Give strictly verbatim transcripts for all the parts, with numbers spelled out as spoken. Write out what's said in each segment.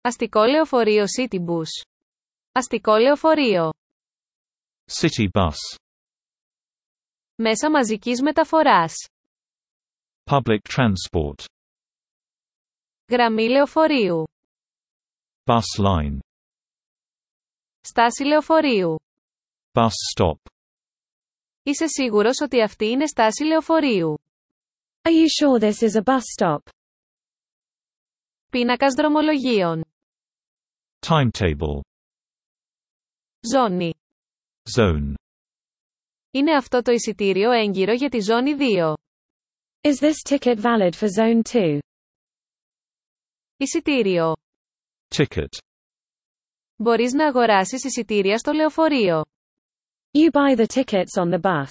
Αστικό λεωφορείο City Bus. Αστικό λεωφορείο. City bus. Μέσα μαζικής μεταφοράς. Public transport. Γραμμή λεωφορείου. Bus line. Στάση λεωφορείου. Bus stop. Είσαι σίγουρος ότι αυτή είναι στάση λεωφορείου? Are you sure this is a bus stop? Πίνακας δρομολογίων. Timetable. Ζώνη. Zone. Είναι αυτό το εισιτήριο έγκυρο για τη ζώνη δύο? Is this ticket valid for Zone two? Εισιτήριο. Ticket. Μπορείς να αγοράσεις εισιτήρια στο λεωφορείο. You buy the tickets on the bus.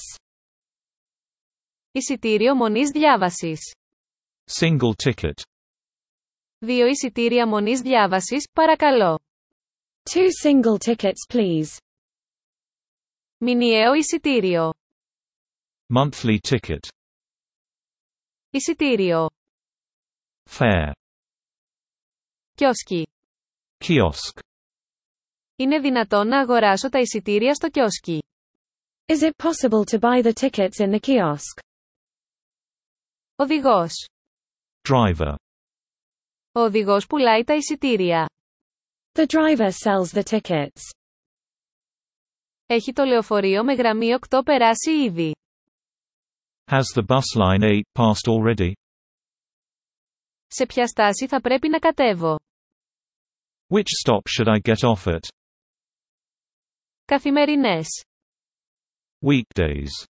Εισιτήριο μονής διάβασης. Single ticket. Δύο εισιτήρια μονής διάβασης, παρακαλώ. Two single tickets, please. Μηνιαίο εισιτήριο. Monthly ticket. Εισιτήριο. Fare. Κιόσκι. Kiosk. Είναι δυνατόν να αγοράσω τα εισιτήρια στο κιόσκι? Is it possible to buy the tickets in the kiosk? Οδηγός. Driver. Ο οδηγός πουλάει τα εισιτήρια. The driver sells the tickets. Έχει το λεωφορείο με γραμμή οκτώ περάσει ήδη? Has the bus line eight passed already? Σε ποια στάση θα πρέπει να κατέβω? Which stop should I get off at? Καθημερινές. Weekdays.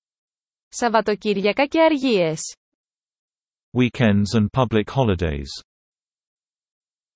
Σαββατοκύριακα και αργίες. Weekends and public holidays.